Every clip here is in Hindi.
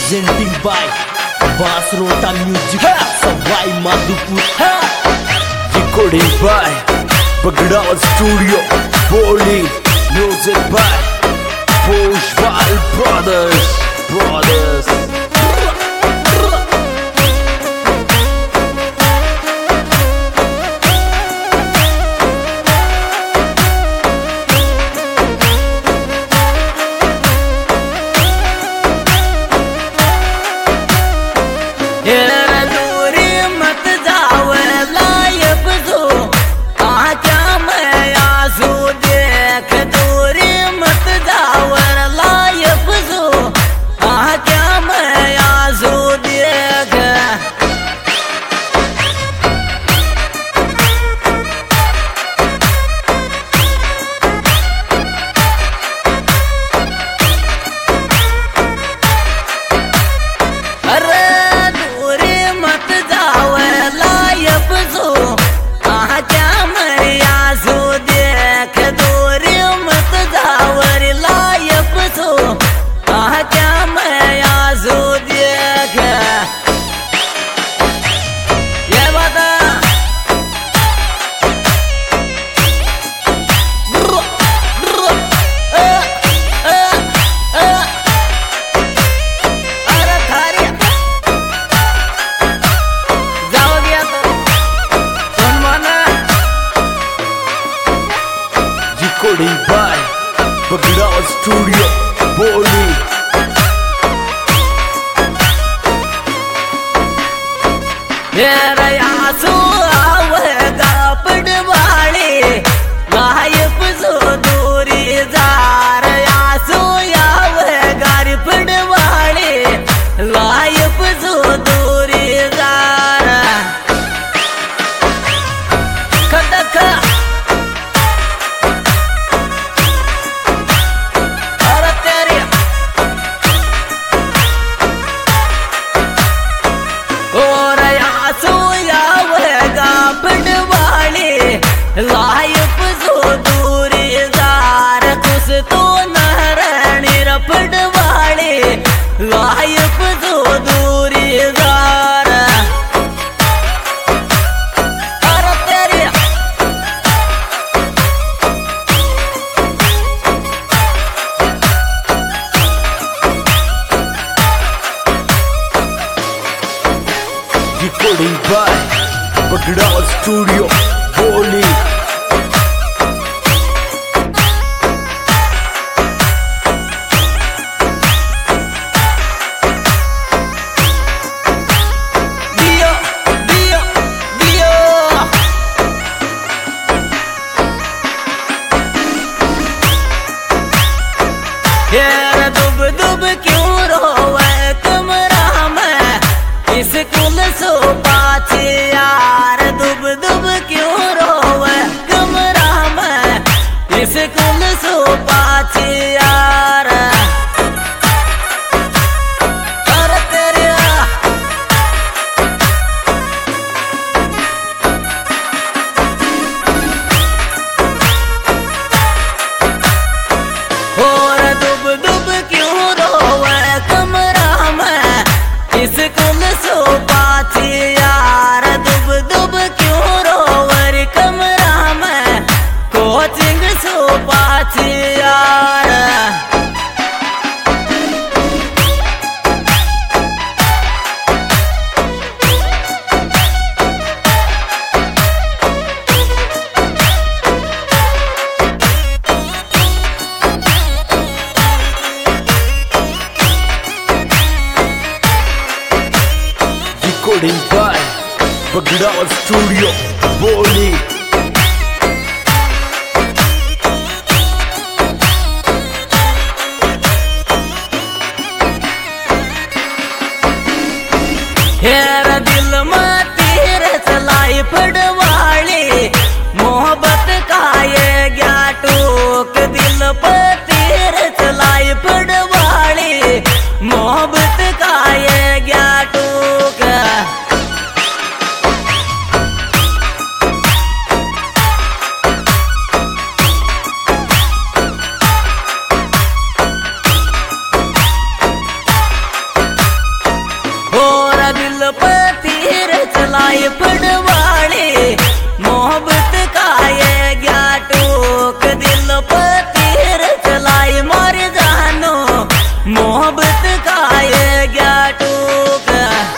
presenting by Basrota Music, Savai Madhupur, recording by Bagdad Studio, Boli, music by Pushpal Brothers. Recording by Bagdad Studio, Boli. Life जो दूरी जार कुछ तो नहरणी रपड़ वाले लाइफ जो दूरी जार अरे तेरी Recording by Bagdad Studio, Boli. दुब दुब क्यों रोवे कमरा में इस कुल सो पाछे यार दुब दुब क्यों रोवे कमरा में इस कुल सो पाछे यार अरे तेरे और दुब दुब क्यों रोवे कमरा में इस कुल सो पाछे यार दुब दुब क्यों रोवे कमरा में कोचिंग सो पाछे यार Recording by Bagdad Studio, Boli. Hera दिल में तेरे चलाई पड़वाले मोहब्बत का ये क्या टोक दिल पर तेरे चलाई पड़वाले मोहब्बत का ये क्या टोक चलाई पड़वाड़े मोहब्बत का ये गया टोक दिल पर तीर चलाई मार जानो मोहब्बत का ये गया टोक।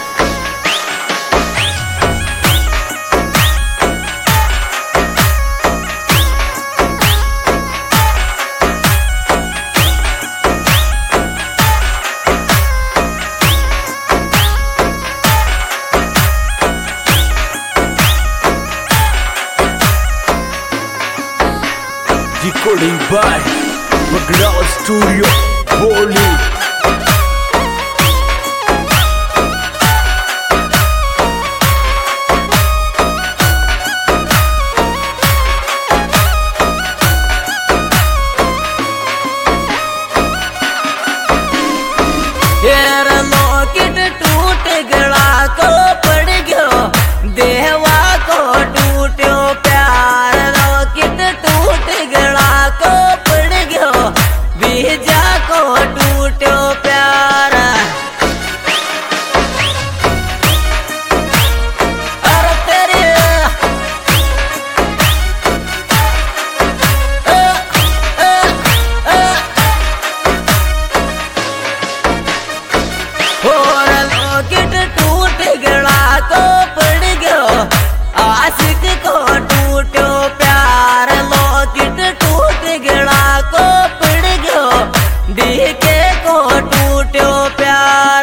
Recording by Bagdao Studio, Boli. यार लॉकेट टूट गला को पड़ गयो देवा को टूटो प्यार लॉकेट टूट गला को पड़ गयो बीजा को टूटो प्यार। अरे तेरे और लॉकेट टूट गला को पड़ गयो आशिक को टूटो प्यार लॉकेट टूट गला को पड़ गयो डीके को टूटो प्यार।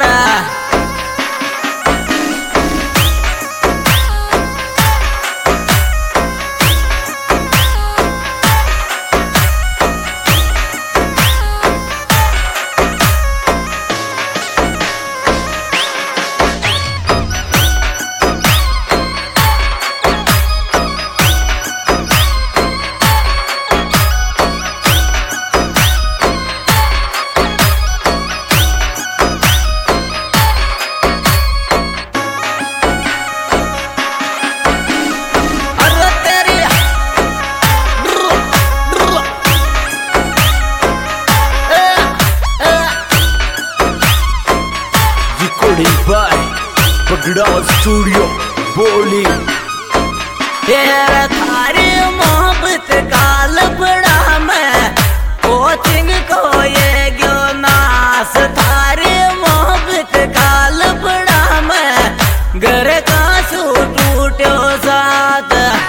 Recording by Bagdao Studio, Boli. तेरा थारी मोहब्बत का लबड़ा में कोचिंग को ये गयो नास थारी मोहब्बत का लबड़ा में घर का सू टूटो साथ।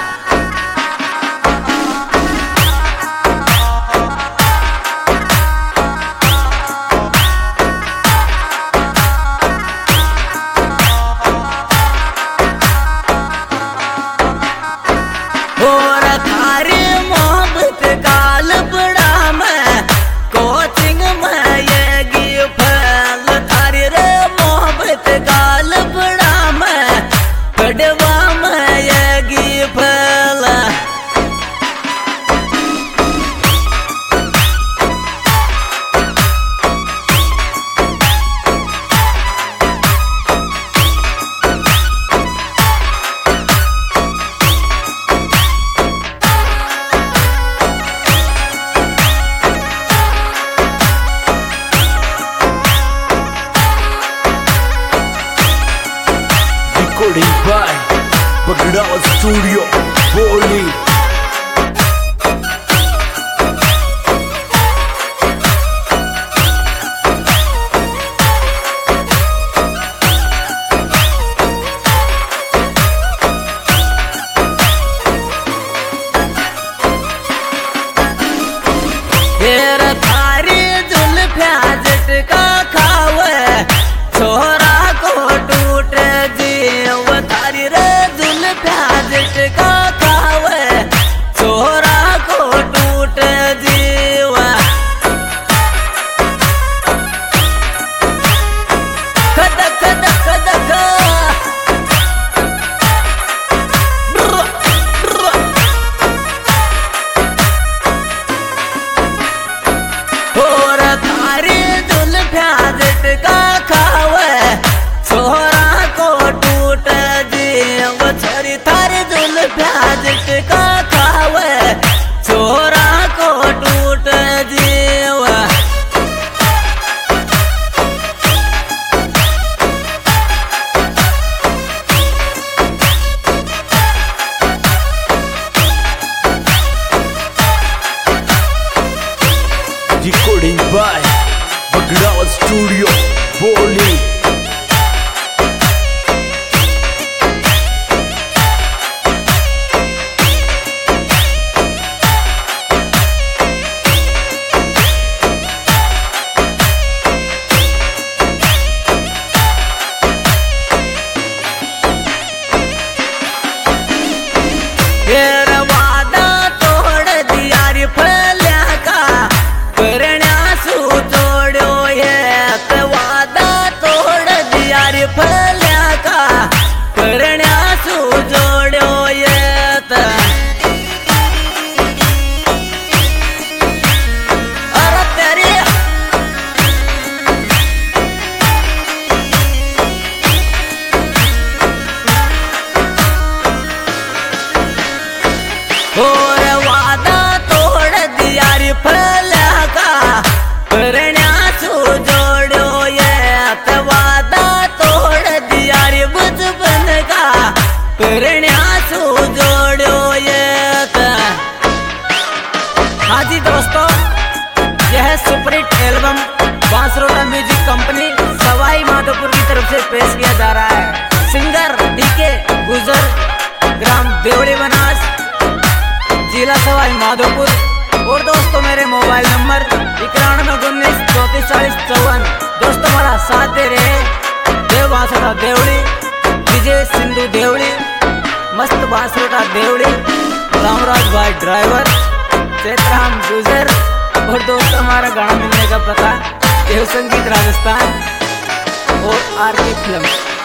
और थारी मोहब्बत का लबड़ा में कोचिंग में ये गी फैल थारी रे मोहब्बत का लबड़ा में पड़वा में ये गी फैल। Recording by Bagdao Studio, Boli. तेरा थारी जुल्फिया झटका खावे छोरा को टूट जीव थारी रे जुल्फिया झटका खावे स्टूडियो बोली। और वादा तोड़ दिया रे फल्या का करण्यासू जोड्यो येत वादा तोड़ दिया रे बुजबन का करण्यासू जोड्यो येत। हाँ जी दोस्तों, यह superhit album Bansrota music company Sawai Madhopur की तरफ से पेश किया जा रहा है। सिंगर डीके गुजर, ग्राम देवड़ी बनास, जिला सवाई माधोपुर। और दोस्तों मेरे मोबाइल नंबर 9119344054। दोस्तों हमारा साथ दे रहे देव बांसरोटा देवड़ी, विजय सिंधु देवड़ी, मस्त बांसरोटा देवड़ी, रामराज भाई ड्राइवर, चैत्राम गुजर। और दोस्तों हमारा गाना मिलने का पता देव संगीत राजस्थान और आरके फिल्म।